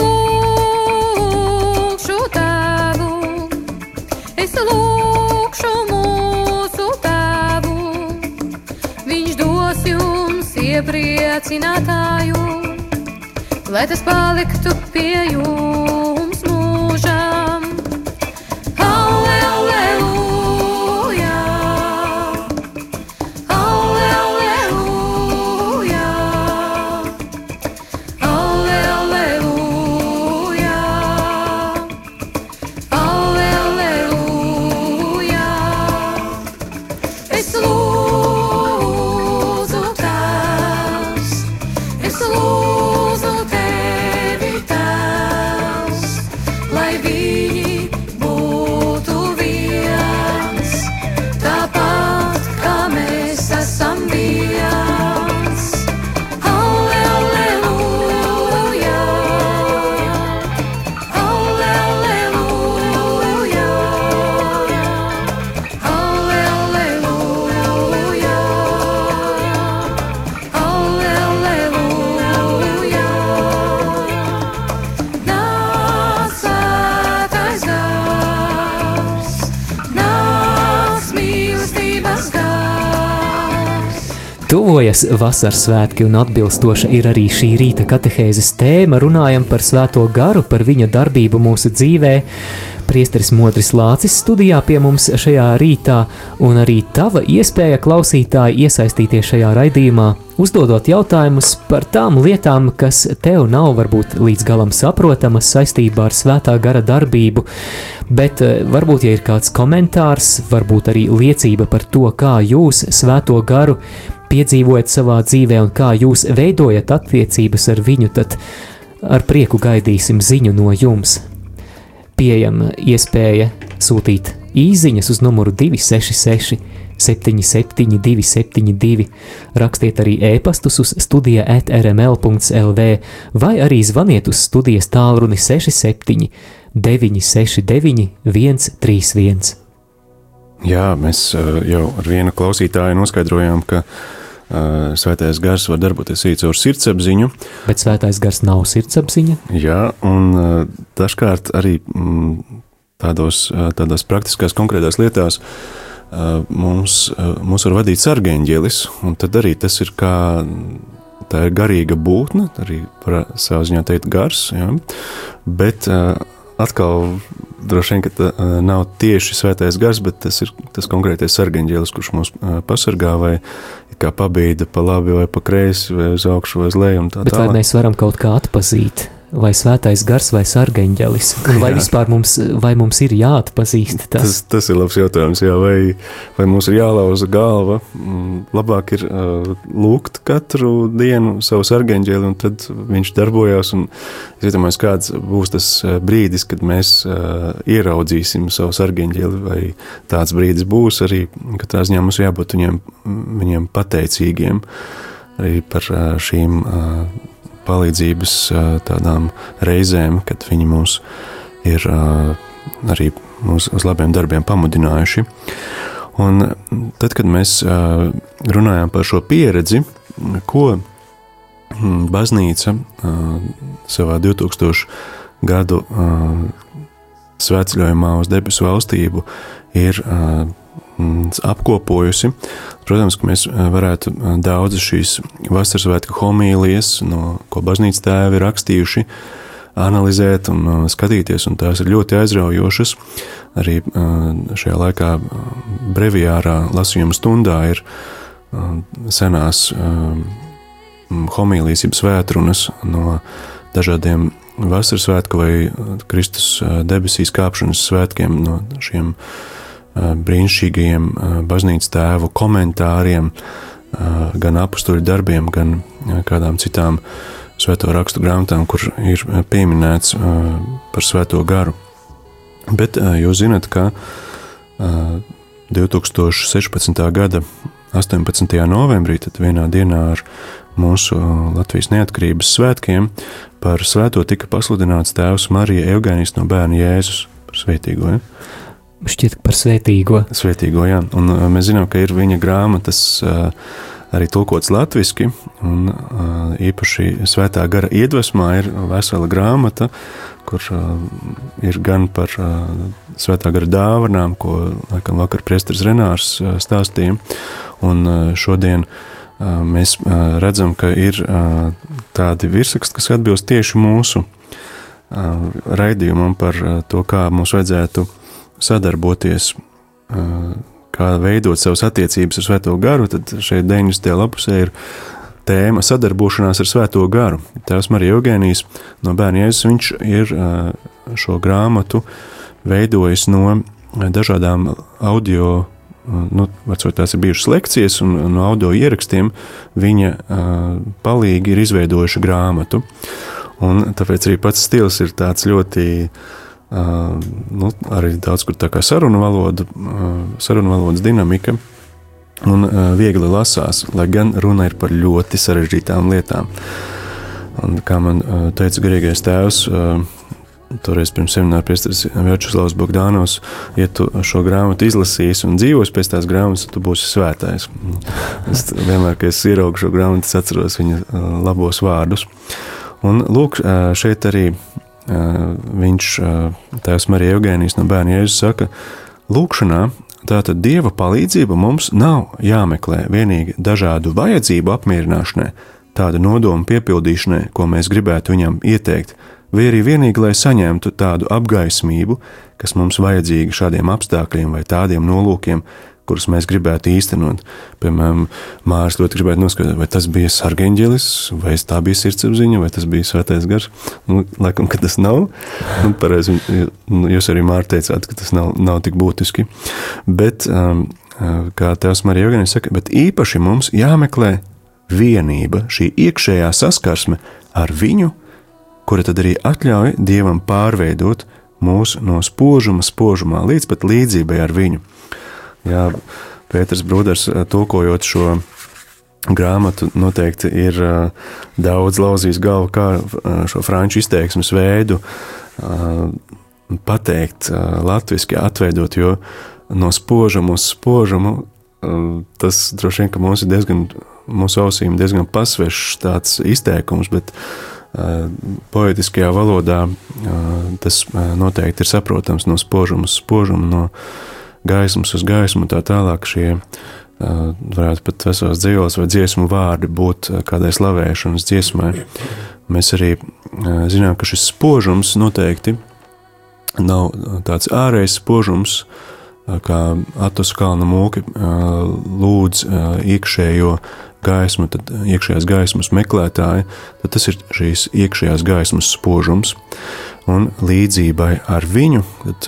Speaker 4: lūkšu Tēvu, es lūkšu mūsu Tēvu, viņš dos jums iepriecinātāju, lai tas paliktu pie jums mūžam. Alleluja, alleluja, viņi būtu viens, tāpat kā mēs esam viens. Alleluja, alleluja, alleluja, alleluja. Nāc svētais gars, nāc mīlestības gars.
Speaker 1: Tuvojas vasaras svētki un atbilstoša ir arī šī rīta katehēzes tēma. Runājam par Svēto garu, par viņa darbību mūsu dzīvē. Priesteris Modris Lācis studijā pie mums šajā rītā, un arī tava iespēja, klausītāji, iesaistīties šajā raidījumā, uzdodot jautājumus par tām lietām, kas tev nav varbūt līdz galam saprotamas saistībā ar Svētā gara darbību, bet varbūt, ja ir kāds komentārs, varbūt arī liecība par to, kā jūs Svēto garu piedzīvojat savā dzīvē un kā jūs veidojat attiecības ar viņu, tad ar prieku gaidīsim ziņu no jums. Pieejama iespēja sūtīt īsiņas uz numuru 266 77 272, rakstiet arī ēpastus uz studija@rml.lv vai arī zvaniet uz studijas tālruni 67 969 131.
Speaker 2: Jā, mēs jau ar vienu klausītāju noskaidrojām, ka Svētais gars var darboties arī caur sirdsapziņu.
Speaker 1: Bet Svētais gars nav sirdsapziņa?
Speaker 2: Jā, un dažkārt arī tādās praktiskās konkrētās lietās mūs var vadīt sargeņģelis, un tad arī tas ir kā, tā ir garīga būtne, arī par savā ziņā teikt gars, jā, bet atkal droši vien, ka tā nav tieši svētais gars, bet tas ir tas konkrētais sargeņģelis, kurš mūs pasargā vai kā pabīda pa labi vai pa kreisi vai uz augšu vai uz leju un tā
Speaker 1: bet
Speaker 2: tālāk.
Speaker 1: vai mēs varam kaut kā atpazīt, vai svētais gars vai sargeņģelis, un vai vispār mums ir jāatpazīst tas?
Speaker 2: Tas ir labs jautājums, jā, vai mums ir jālauza galva, labāk ir lūgt katru dienu savu sargeņģeli, un tad viņš darbojās, un es iedomājos, kāds būs tas brīdis, kad mēs ieraudzīsim savu sargeņģeli, vai tāds brīdis būs arī, ka tās ziņā mums jābūt viņiem pateicīgiem arī par šīm palīdzības tādām reizēm, kad viņi mūs ir arī mūs uz labiem darbiem pamudinājuši. Un tad, kad mēs runājam par šo pieredzi, ko baznīca savā 2000 gadu svētceļojumā uz debesu valstību ir apkopojusi. Protams, ka mēs varētu daudzas šīs vasaras svētku homīlijas, ko baznīcas tēvi ir rakstījuši, analizēt un skatīties, un tās ir ļoti aizraujošas. Arī šajā laikā breviārā lasījuma stundā ir senās homīlijas, jeb svētrunas no dažādiem vasaras svētku vai Kristus debesīs kāpšanas svētkiem, no šiem brīnišķīgajiem baznīcas tēvu komentāriem, gan apustuļu darbiem, gan kādām citām svēto rakstu grāmatām, kur ir pieminēts par svēto garu. Bet jūs zināt, ka 2016. gada 18. novembrī, tad vienā dienā ar mūsu Latvijas neatkarības svētkiem, par svēto tika pasludināts tēvs Marija Eugēnijas no Bērna Jēzus par svētīgo, ja?
Speaker 1: Šķiet par svētīgo.
Speaker 2: Svētīgo, jā. Un mēs zinām, ka ir viņa grāmatas arī tulkots latviski, un īpaši svētā gara iedvesmā ir vesela grāmata, kur ir gan par svētā gara dāvanām, ko laikam vakar priesteris Renārs stāstīja, un šodien mēs redzam, ka ir tādi virsraksti, kas atbilst tieši mūsu raidījumam par to, kā mums vajadzētu sadarboties, kā veidot savas attiecības ar Svēto garu, tad šeit 90. lapusē ir tēma sadarbošanās ar Svēto garu. Tēvs Marija Eugēnijas no Bērna Jēzus, viņš ir šo grāmatu veidojis no dažādām audio, varbūt tās ir bijušas lekcijas, un no audio ierakstiem viņa palīgi ir izveidojuši grāmatu. Un tāpēc arī pats stils ir tāds ļoti arī daudz kur tā kā sarunu valodas dinamika, un viegli lasās, lai gan runa ir par ļoti sarežģītām lietām. Un kā man teica garīgais tēvs, toreiz pirms semināra priesteris Vjačeslavs Bogdanovs, ja tu šo grāmatu izlasīsi un dzīvos pēc tās grāmatas, tu būsi svētais. Es vienmēr, kad es ieraugu šo grāmatu, es atceros viņa labos vārdus. Un lūk, šeit arī viņš, tēvs Marija Eugēnijas no Bērna Jēzus saka, lūkšanā tātad Dieva palīdzība mums nav jāmeklē vienīgi dažādu vajadzību apmierināšanai, tāda nodoma piepildīšanai, ko mēs gribētu viņam ieteikt, vai arī vienīgi, lai saņemtu tādu apgaismību, kas mums vajadzīga šādiem apstākļiem vai tādiem nolūkiem, kurus mēs gribētu īstenot. Piemēram, Māris ļoti gribētu noskatīt, vai tas bija sargeņģelis, vai tā bija sirdsapziņa, vai tas bija svētais gars. Laikam, ka tas nav. Pareizi, jūs arī, Māri, teicāt, ka tas nav tik būtiski. Bet, kā tēvs Marija Eugēnijas saka, bet īpaši mums jāmeklē vienība, šī iekšējā saskarsme ar viņu, kura tad arī atļauj Dievam pārveidot mūs no spožumā līdz pat līdzībai ar viņu. Jā, Pēters Brūders, tulkojot šo grāmatu, noteikti ir daudz lauzījis galvu, kā šo franču izteiksmes veidu pateikt latviski, atveidot, jo no spožuma uz spožumu tas droši vien, ka mūsu ausīm diezgan pasvešs tāds izteikums, bet poetiskajā valodā tas noteikti ir saprotams no spožuma uz spožumu, no gaismas uz gaismu, tā tālāk šie varētu pat veselas dzīvoles vai dziesmu vārdi būt kādai slavēšanas dziesmai. Mēs arī zinām, ka šis spožums noteikti nav tāds ārējs spožums, kā Atos kalna mūki lūdz iekšējo gaismu, tad iekšējās gaismas meklētāji, tad tas ir šīs iekšējās gaismas spožums. Un līdzībai ar viņu, tad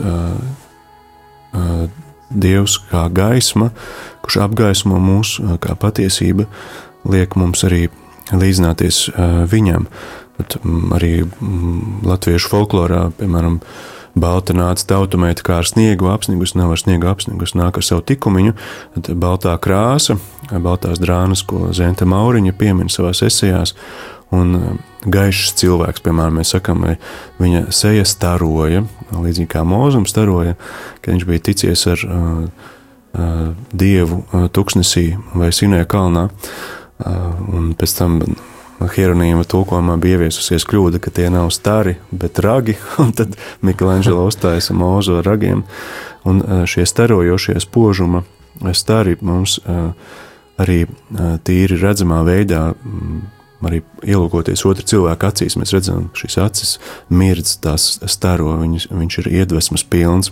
Speaker 2: Dievs kā gaisma, kurš apgaismo mūs kā patiesība, liek mums arī līdzināties viņam. Bet arī latviešu folklorā, piemēram, balta nāca tautumeita kā ar sniegu apsnigus, nav ar sniegu apsnigus, nāk ar savu tikumiņu, tad baltā krāsa, baltās drānas, ko Zenta Mauriņa piemin savās esejās, un gaišs cilvēks, piemēram, mēs sakam, vai viņa seja staroja, līdzīgi kā Mūzum staroja, kad viņš bija ticies ar Dievu tuksnesī vai Sinēja kalnā, un pēc tam Hieronīma tulkojumā bija ieviesusies kļūda, ka tie nav stari, bet ragi, un tad Michelangelo uzstājas Mūzu ar ragiem, un šie starojošie spožuma stari mums arī tīri redzamā veidā, arī ielūkoties otru cilvēku acīs, mēs redzam, ka šīs acis mirdz, tās staro, viņš ir iedvesmas pilns.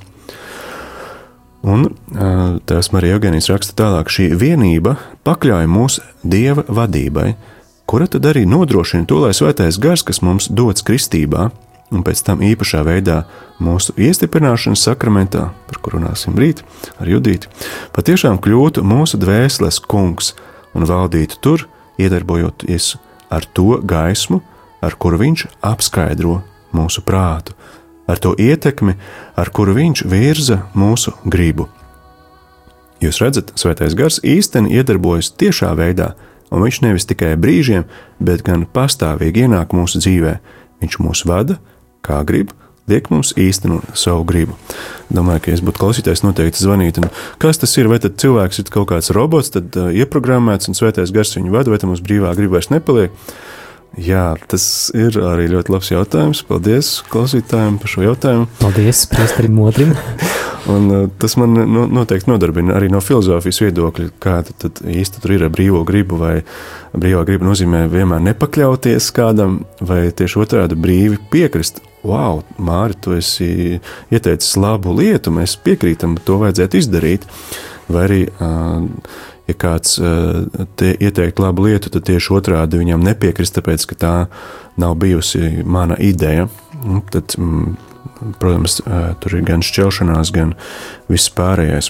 Speaker 2: Un tēvs Marija Eugēnijas raksta tālāk, šī vienība pakļauj mūs Dieva vadībai, kura tad arī nodrošina to, lai svētais gars, kas mums dots kristībā, un pēc tam īpašā veidā mūsu iestiprināšanas sakramentā, par kur runāsim rīt ar Judīti, patiešām kļūtu mūsu dvēseles kungs un valdītu tur, iedarbojoties ar to gaismu, ar kuru viņš apskaidro mūsu prātu, ar to ietekmi, ar kuru viņš virza mūsu gribu. Jūs redzat, svētais gars īsteni iedarbojas tiešā veidā, un viņš nevis tikai brīžiem, bet gan pastāvīgi ienāk mūsu dzīvē. Viņš mūs vada, kā grib, liek mums īstenot savu gribu. Domāju, ka es būtu klausītājs noteikti zvanīt, un kas tas ir, vai tad cilvēks ir kaut kāds robots, tad ieprogrammēts, un svētais gars viņu vada, vai tam mums brīvā griba vairs nepaliek? Jā, tas ir arī ļoti labs jautājums. Paldies klausītājiem par šo jautājumu.
Speaker 1: Paldies, priesterim Modrim.
Speaker 2: Un tas man noteikti nodarbina arī no filozofijas viedokļa, kā tad īsti tur ir ar brīvo gribu, vai brīvā griba nozīmē vienmēr nepakļauties kādam, vai tieši otrādi brīvi piekrist. Wow, Māri, tu esi ieteicis labu lietu, mēs piekrītam, to vajadzētu izdarīt. Vai arī, ja kāds ieteikt labu lietu, tad tieši otrādi viņam nepiekrist, tāpēc, ka tā nav bijusi mana ideja. Tad, protams, tur ir gan šķelšanās, gan viss pārējais.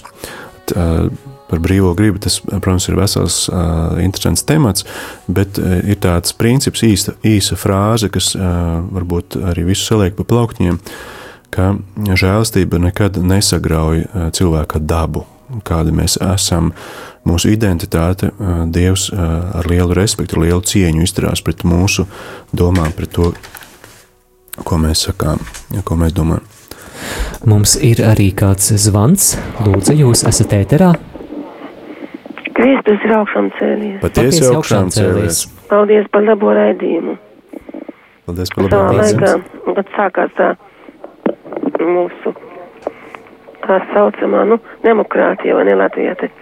Speaker 2: Par brīvo gribu tas, protams, ir vesels interesants temats, bet ir tāds princips, īsa frāze, kas varbūt arī visu saliek pa plauktiņiem, ka žēlastība nekad nesagrauj cilvēka dabu, kāda mēs esam, mūsu identitāte. Dievs ar lielu respektu, ar lielu cieņu izturās pret mūsu domām, pret to, ko mēs sakām, ko mēs domājam.
Speaker 1: Mums ir arī kāds zvans. Lūdzu, jūs esat ēterā?
Speaker 5: Kristus ir augšām cēlies.
Speaker 2: Patiesi augšām cēlies.
Speaker 5: Paldies par labo raidījumu.
Speaker 2: Paldies par labo
Speaker 5: Savā
Speaker 2: raidījumu.
Speaker 5: laikā, kad sākās tā mūsu, tā saucamā, demokrātija, vai ne, Latvijā te.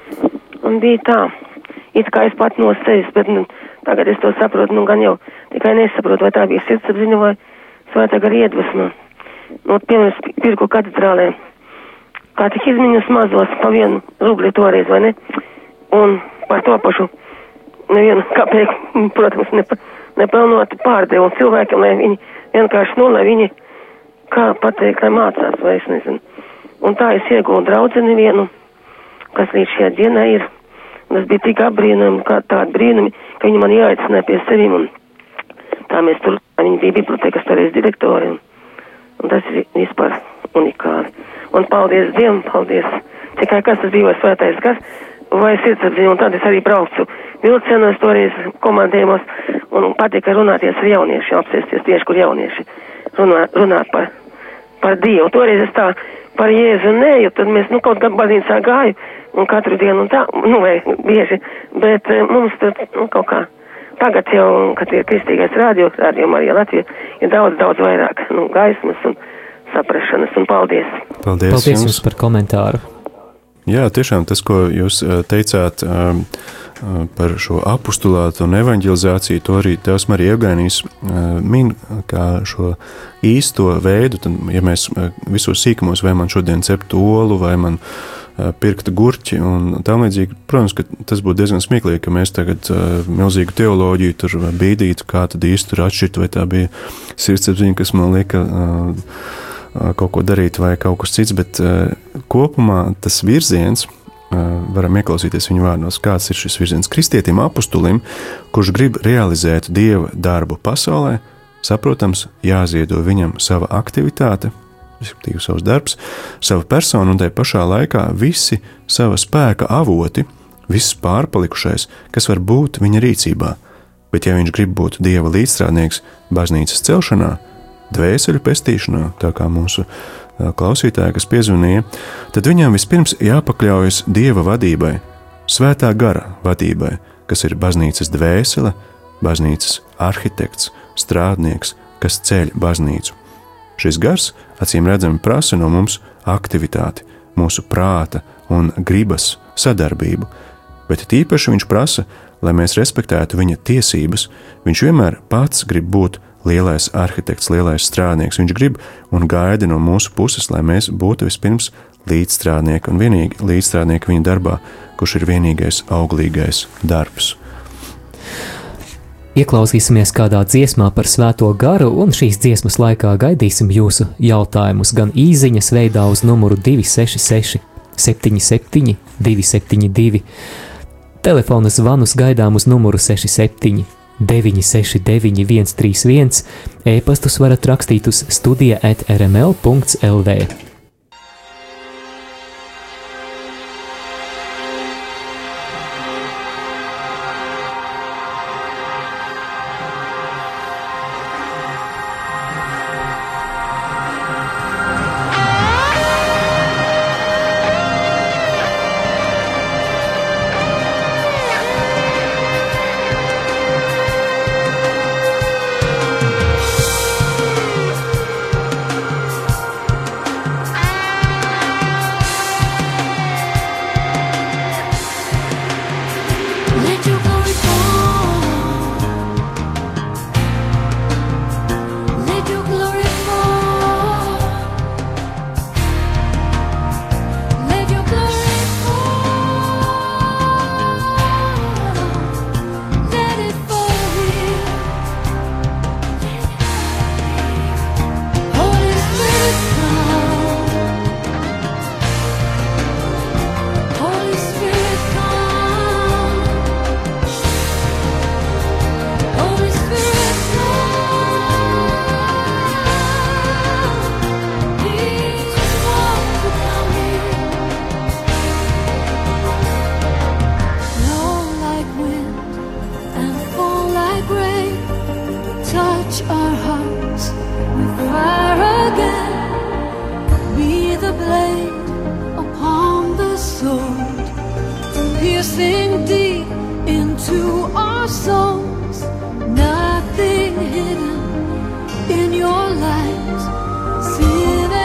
Speaker 5: Un bija tā, it kā es pat no sevis, bet tagad es to saprotu, gan jau tikai nesaprotu, vai tā bija sirdsapziņa vai svētā gara iedvesma. Piemēram, Pirku katedrālē, katehizmiņus mazos pa 1 rubli toreiz, vai ne? Un par to pašu nevienu kapeiku, protams, nepelnotu pārdevu cilvēkiem, lai viņi vienkārši, lai viņi, kā pateikt, lai mācās, vai es nezinu. Un tā es iegūtu draudzeni vienu, kas līdz šajā dienā ir. Un tas bija tik apbrīnumi, kā tādi brīnumi, ka viņi man jāaicināja pie sevim. Un tā mēs tur, viņi bija bibliotekas toreiz direktori. Un tas ir vispār unikāli. Un paldies Dievam, paldies. Tikai kas tas bija, vai svētais gars, vai sirdsapziņa, un tad es arī braucu vilcienos toreiz komandējumos, un patika runāties ar jauniešiem, apsēsties tieši, kur jaunieši runāt par Dievu. Toreiz es tā par Jēzu neju, tad mēs, kaut kā baznīcā gāju, un katru dienu, un tā, vai bieži, bet mums tur, kaut kā, tagad jau, kad ir kristīgais radio Marija Latvija, ir daudz vairāk, gaismas un saprašanas, un paldies.
Speaker 2: Paldies
Speaker 1: jums par komentāru.
Speaker 2: Jā, tiešām tas, ko jūs teicāt par šo apostulātu un evanģelizāciju, to arī Tēvs Marija Eugēnijas min kā šo īsto veidu. Tad, ja mēs visos sīkumos, vai man šodien cept olu, vai man pirkt gurķi un tam līdzīgi, protams, ka tas būtu diezgan smieklīgi, ka mēs tagad milzīgu teoloģiju tur bīdītu, kā tad īsti tur atšķirt, vai tā bija sirdsapziņa, kas man lieka kaut ko darīt vai kaut kas cits, bet kopumā tas virziens, varam ieklausīties viņu vārdos, kāds ir šis virziens kristietim, apostulim, kurš grib realizēt Dieva darbu pasaulē, saprotams, jāziedo viņam sava aktivitāte, respektīvi savs darbs, sava persona un tai pašā laikā visi sava spēka avoti, viss pārpalikušais, kas var būt viņa rīcībā, bet ja viņš grib būt Dieva līdzstrādnieks baznīcas celšanā, dvēseļu pestīšanā, tā kā mūsu klausītāji, kas piezvanīja, tad viņam vispirms jāpakļaujas Dieva vadībai, svētā gara vadībai, kas ir baznīcas dvēsele, baznīcas arhitekts, strādnieks, kas ceļ baznīcu. Šis gars, acīm redzami, prasa no mums aktivitāti, mūsu prāta un gribas sadarbību, bet tīpaši viņš prasa, lai mēs respektētu viņa tiesības. Viņš vienmēr pats grib būt lielais arhitekts, lielais strādnieks. Viņš grib un gaida no mūsu puses, lai mēs būtu vispirms līdzstrādnieki un vienīgi līdzstrādnieki viņa darbā, kurš ir vienīgais auglīgais darbs.
Speaker 1: Ieklausīsimies kādā dziesmā par svēto garu, un šīs dziesmas laikā gaidīsim jūsu jautājumus gan īziņas veidā uz numuru 266 77 272. Telefona zvanus gaidām uz numuru 67 969 131, e-pastus varat rakstīt uz studija@rml.lv.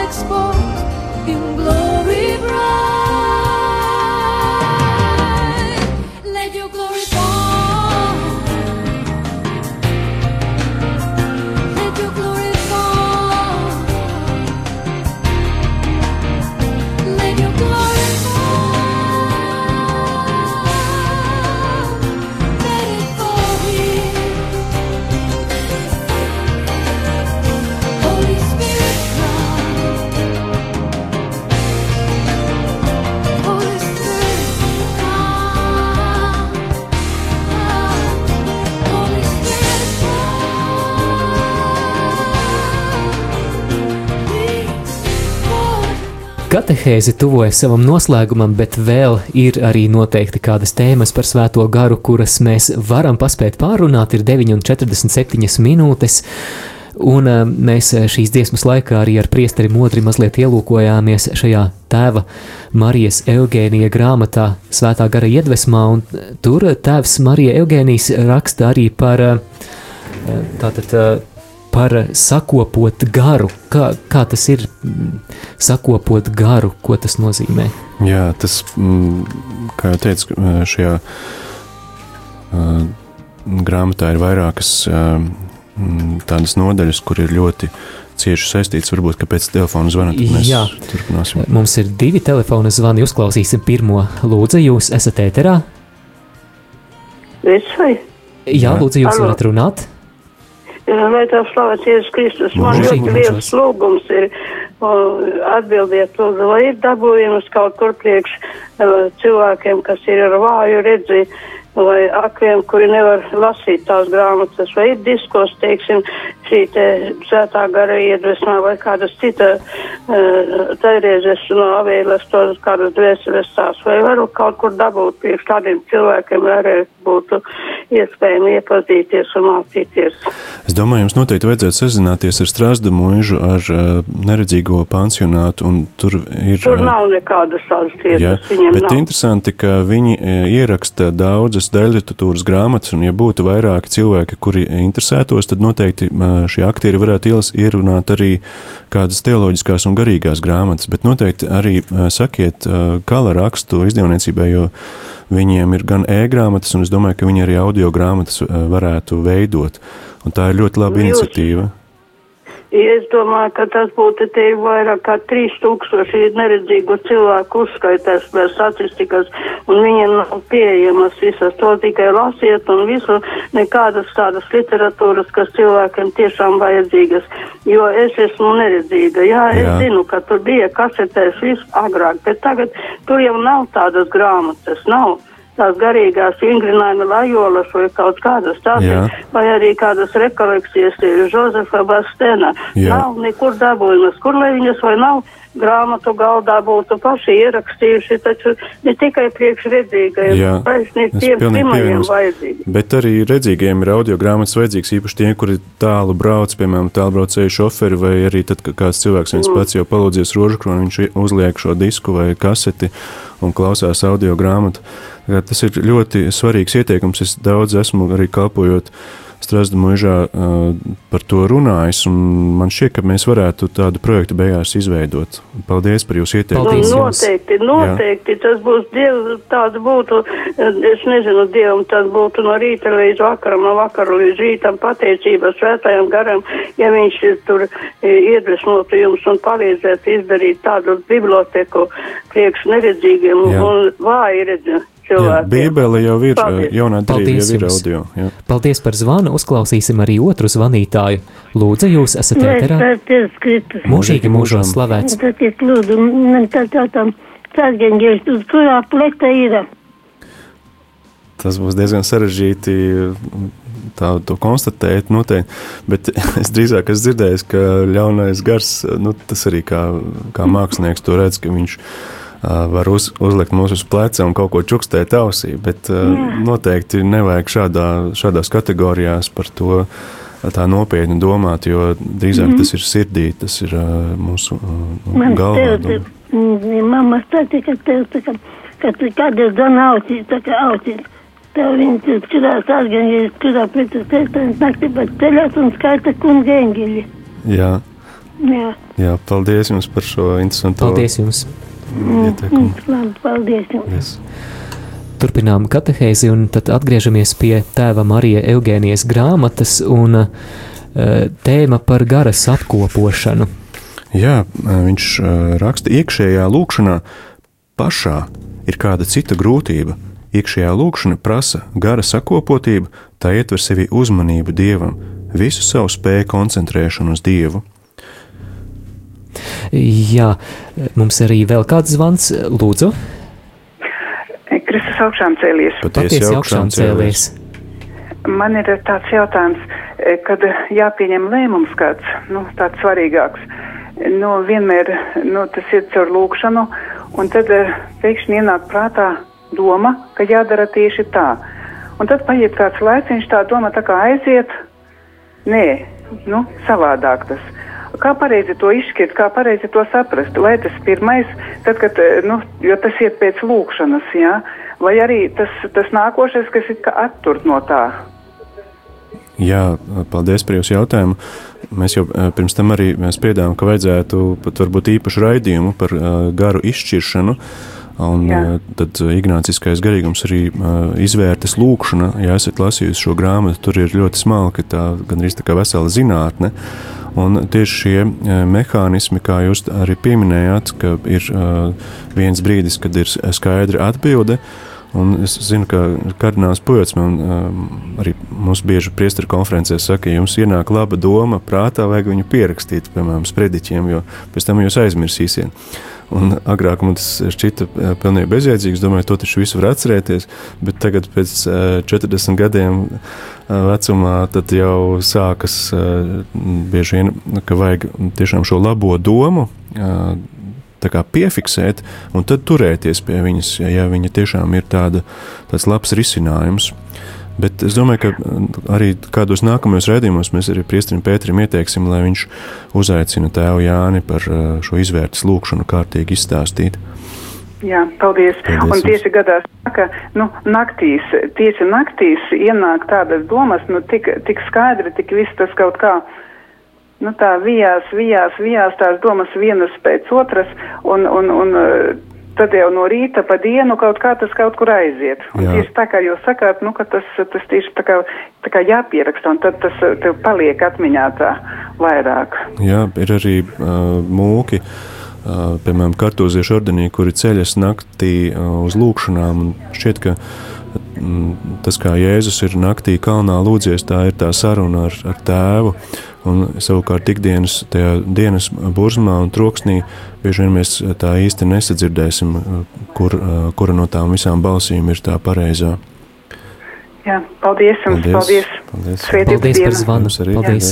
Speaker 4: exposed in glory bright. Let your glory fall. Let your glory fall. Let your glory fall. Let it fall here. Holy Spirit, come. Holy Spirit, come. Holy Spirit, come. Please, Lord.
Speaker 1: Katehēze tuvojas savam noslēgumam, bet vēl ir arī noteikti kādas tēmas par Svēto garu, kuras mēs varam paspēt pārunāt. Ir 9,47 minūtes, un mēs šīs dziesmas laikā arī ar priesteri Modri mazliet ielūkojāmies šajā tēva Marijas Eugēnija grāmatā Svētā gara iedvesmā, un tur tēvs Marija Eugēnijas raksta arī par par sakopot garu. Kā tas ir sakopot garu, ko tas nozīmē?
Speaker 2: Jā, tas, kā jau teicu, šajā grāmatā ir vairākas tādas nodaļas, kur ir ļoti cieši saistīts. Varbūt, ka pēc telefona zvana mēs turpināsim.
Speaker 1: Mums ir 2 telefona zvani, uzklausīsim pirmo. Lūdzu, jūs esat ēterā?
Speaker 6: Vai?
Speaker 1: Jā, lūdzu, jūs varat runāt.
Speaker 6: Lai tā slavēts Jēzus Kristus. Man ļoti liels lūgums ir atbildiet, lūdzu, vai ir dabūjums kaut kur priekš cilvēkiem, kas ir ar vāju redzi, vai akliem, kuri nevar lasīt tās grāmatas, vai ir diskos, teiksim, šī te Svētā gara iedvesmā, vai kādas cita tairēzes no avēles, tos kādas dvēseles tās, vai varu kaut kur dabūt priekš kādiem cilvēkiem, arī būtu iespējami iepazīties un mācīties.
Speaker 2: Es domāju, jums noteikti vajadzētu sazināties ar Strasda mūžu, ar neredzīgo pansionātu, un tur ir...
Speaker 6: Tur nav nekādas tādas tiesas, viņiem
Speaker 2: bet
Speaker 6: nav.
Speaker 2: interesanti, ka viņi ieraksta daudzas daļliteratūras grāmatas, un ja būtu vairāki cilvēki, kuri interesētos, tad noteikti šie aktieri varētu ierunāt arī kādas teoloģiskās un garīgās grāmatas, bet noteikti arī sakiet Kala rakstu izdevniecībai, jo viņiem ir gan e-grāmatas, un es domāju, ka viņi arī audio grāmatas varētu veidot, un tā ir ļoti laba iniciatīva.
Speaker 6: Es domāju, ka tas būtu te vairāk kā 3000 neredzīgu cilvēku uzskaitās pēc statistikas, un viņiem nav pieejamas visas. To tikai lasiet un visu, nekādas tādas literatūras, kas cilvēkiem tiešām vajadzīgas, jo es esmu neredzīga. Jā, es zinu, ka tur bija kasetēs visu agrāk, bet tagad tur jau nav tādas grāmatas, nav tās garīgās vingrinājuma lajolas vai kaut kādas tādas, vai arī kādas rekolekcijas ir Žozefa Bastena. Nav nekur dabūjumas, kur lai viņas vai nav grāmatu galdā būtu paši ierakstījuši, taču ne tikai priekšredzīgajiem, taisnīgi tiem pirmajiem vajadzīgi.
Speaker 2: Bet arī redzīgajiem ir audio grāmatas vajadzīgs, īpaši tie, kuri tālu brauc, piemēram, tālbraucēju šoferi, vai arī tad, kad kāds cilvēks viens pats jau palūdzies rožakroni, viņš uzliek šo disku vai kaseti un klausās audio grāmatu. Tas ir ļoti svarīgs ieteikums. Es daudz esmu arī kalpojot Strasda mūžā par to runājis, un man šķiet, ka mēs varētu tādu projektu beigās izveidot. Paldies par jūsu ieteikumu.
Speaker 6: Noteikti. Tas būs Dievs, tāds būtu, es nezinu, Dievam, tas būtu no rīta līdz vakaram, no vakara līdz rītam pateicības Svētajam garam, ja viņš tur iedvesmotu jums un palīdzētu izdarīt tādu biblioteku priekš neredzīgiem un vāji redzēt.
Speaker 2: Bībele jau ir, jaunā darība jau ir audio. Jā.
Speaker 1: Paldies par zvanu, uzklausīsim arī otru zvanītāju. Lūdzu, jūs esat ēterā? Mūžīgi mūžos slavēts.
Speaker 7: Tad es lūdzu, tādām sasgaņģēs, uz kurā pleta ir?
Speaker 2: Tas būs diezgan sarežģīti to konstatēt noteikti, bet es drīzāk esmu dzirdējis, ka ļaunais gars, tas arī kā mākslinieks to redz, ka viņš var uzlikt mūsu uz pleca un kaut ko čukstēt ausī, bet noteikti nevajag šādās kategorijās par to tā nopietni domāt, jo drīzāk tas ir sirdī, tas ir mūsu galvā.
Speaker 7: Mamma stāstīja, ka tu kādreiz dona ausīs, tā kā ausīs. Tev viņi skurās atgaņģēs, kurā pēc teiktājas naktī, bet ceļās un skaita kunga eņģeļi.
Speaker 2: Jā.
Speaker 7: Jā,
Speaker 2: Jā, paldies jums par šo interesanto
Speaker 1: Paldies jums!
Speaker 2: ieteikumu.
Speaker 7: labi, paldies jums.
Speaker 2: Yes.
Speaker 1: Turpinām katehēzi un tad atgriežamies pie tēva Marija Eugēnijas grāmatas un tēma par garas apkopošanu.
Speaker 2: Jā, viņš raksta, iekšējā lūkšanā pašā ir kāda cita grūtība. Iekšējā lūkšana prasa gara sakopotību, tā ietver sevi uzmanību Dievam, visu savu spēju koncentrēšanu uz Dievu.
Speaker 1: Jā, mums arī vēl kāds zvans, lūdzu.
Speaker 8: Kristus augšām cēlies.
Speaker 1: Patiesi augšām cēlies.
Speaker 8: Man ir tāds jautājums, kad jāpieņem lēmums kāds, tāds svarīgāks. Vienmēr, tas iet caur lūkšanu, un tad pēkšņi ienāk prātā doma, ka jādara tieši tā. Un tad paiet kāds laiciņš, tā doma tā kā aiziet, savādāk tas. Kā pareizi to izšķirt, kā pareizi to saprast? Vai tas pirmais, tad, kad, jo tas iet pēc lūkšanas, jā? Vai arī tas nākošais, kas ir kā attur no tā?
Speaker 2: Jā, paldies par jūsu jautājumu. Mēs jau pirms tam arī spriedām, ka vajadzētu pat varbūt īpašu raidījumu par garu izšķiršanu. Un tad ignāciskais garīgums arī izvērtas lūkšana. Ja esat lasījusi šo grāmatu, tur ir ļoti smalki, gandrīz tā kā vesela zinātne. Un tieši šie mehānismi, kā jūs arī pieminējāt, ka ir viens brīdis, kad ir skaidra atbilde. Un es zinu, ka kardināls Pujots man arī mums bieži priesteru konferencē saka, ja jums ienāk laba doma prātā, vajag viņu pierakstīt, piemēram, sprediķiem, jo pēc tam jūs aizmirsīsiet. Un agrāk man tas šķita pilnīgi bezjēdzīgs, domāju, to taču visu var atcerēties, bet tagad pēc 40 gadiem vecumā tad jau sākas bieži vien, ka vajag tiešām šo labo domu tā kā piefiksēt un tad turēties pie viņas, ja viņa tiešām ir tāds labs risinājums. Bet es domāju, ka arī kādos nākamajos raidījumos mēs arī priesterim Pēterim ieteiksim, lai viņš uzaicina tēvu Jāni par šo izvērtas lūkšanu kārtīgi izstāstīt.
Speaker 8: Jā, paldies. Un tieši gadās, ka tieši naktīs ienāk tādas domas, tik skaidri, tik viss tas kaut kā, tā vijās tās domas vienas pēc otras, un tad jau no rīta pa dienu kaut kā tas kaut kur aiziet. Un tieši tā kā jūs sakāt, ka tas tieši tā kā jāpieraksta, un tad tas tev paliek atmiņā tā vairāk. Jā,
Speaker 2: ir arī mūki, piemēram, kartūziešu ordenī, kuri ceļas naktī uz lūkšanām, un šķiet, ka tas, kā Jēzus ir naktī kalnā lūdzies, tā ir tā saruna ar tēvu, un savukārt ikdienas tajā dienas burzmā un troksnī bieži vien mēs tā īsti nesadzirdēsim, kura no tām visām balsīm ir tā pareizā.
Speaker 8: Jā, paldies jums, paldies.
Speaker 1: Paldies par zvanu. Paldies.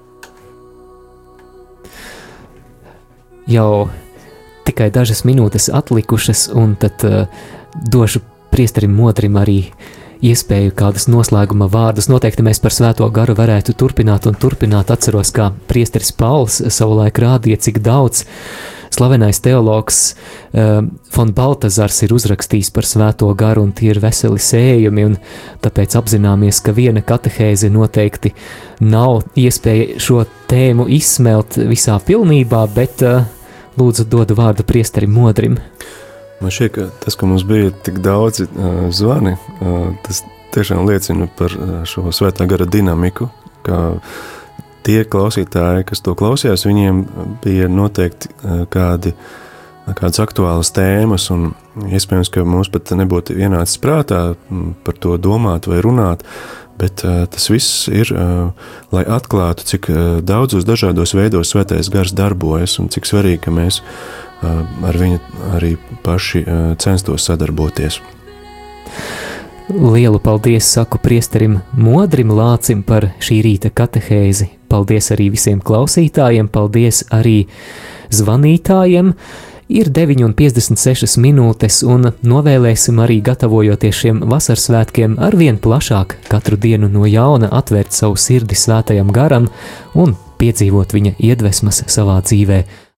Speaker 1: Jau tikai dažas minūtes atlikušas, un tad došu priesterim Modrim arī iespēju kādus noslēguma vārdus. Noteikti mēs par Svēto garu varētu turpināt. Atceros, kā priesteris Pauls savulaik rādīja, cik daudz slavenais teologs Fon Baltazars ir uzrakstījis par Svēto garu, un tie ir veseli sējumi, un tāpēc apzināmies, ka viena katehēze noteikti nav iespēja šo tēmu izsmelt visā pilnībā, bet lūdzu dodu vārdu priesterim Modrim.
Speaker 2: Man šķiet, ka tas, ka mums bija tik daudzi zvani, tas tiešām liecina par šo Svētā gara dinamiku, ka tie klausītāji, kas to klausījās, viņiem bija noteikti kādas aktuālas tēmas, un iespējams, ka mums pat nebūtu ienācis prātā par to domāt vai runāt, bet tas viss ir, lai atklātu, cik daudzos dažādos veidos Svētais gars darbojas, un cik svarīgi, ka mēs ar viņu arī paši censtos sadarboties.
Speaker 1: Lielu paldies saku priesterim Modrim Lācim par šī rīta katehēzi. Paldies arī visiem klausītājiem, paldies arī zvanītājiem. Ir 9:56 minūtes, un novēlēsim arī, gatavojoties šiem vasarsvētkiem, arvien plašāk katru dienu no jauna atvērt savu sirdi Svētajam garam un piedzīvot viņa iedvesmas savā dzīvē.